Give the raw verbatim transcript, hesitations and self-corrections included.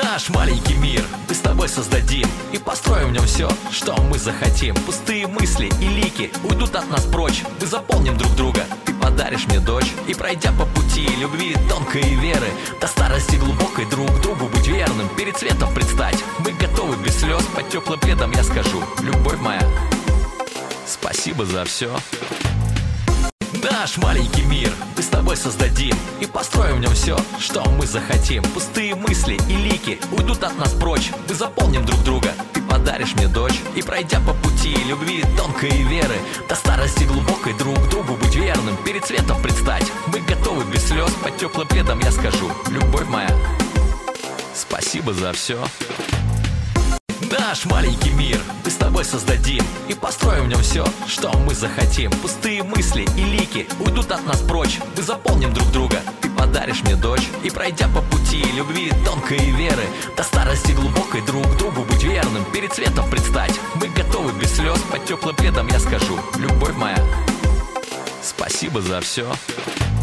Наш маленький мир мы с тобой создадим и построим в нем все, что мы захотим. Пустые мысли и лики уйдут от нас прочь. Мы заполним друг друга, ты подаришь мне дочь. И пройдя по пути любви тонкой и веры, до старости глубокой друг другу быть верным. Перед светом предстать, мы готовы без слез. Под теплым пледом я скажу: любовь моя, спасибо за все. Наш маленький мир мы с тобой создадим и построим в нем все, что мы захотим. Пустые мысли и лики уйдут от нас прочь. Мы заполним друг друга, ты подаришь мне дочь. И пройдя по пути любви тонкой и веры, до старости глубокой друг другу быть верным. Перед светом предстать, мы готовы без слез. Под теплым пледом я скажу: любовь моя, спасибо за все. Наш маленький мир мы с тобой создадим и построим в нем все, что мы захотим. Пустые мысли и лики уйдут от нас прочь. Мы заполним друг друга, ты подаришь мне дочь. И пройдя по пути любви тонкой и веры, до старости глубокой друг другу быть верным. Перед светом предстать, мы готовы без слез. Под теплым пледом я скажу: любовь моя, спасибо за все.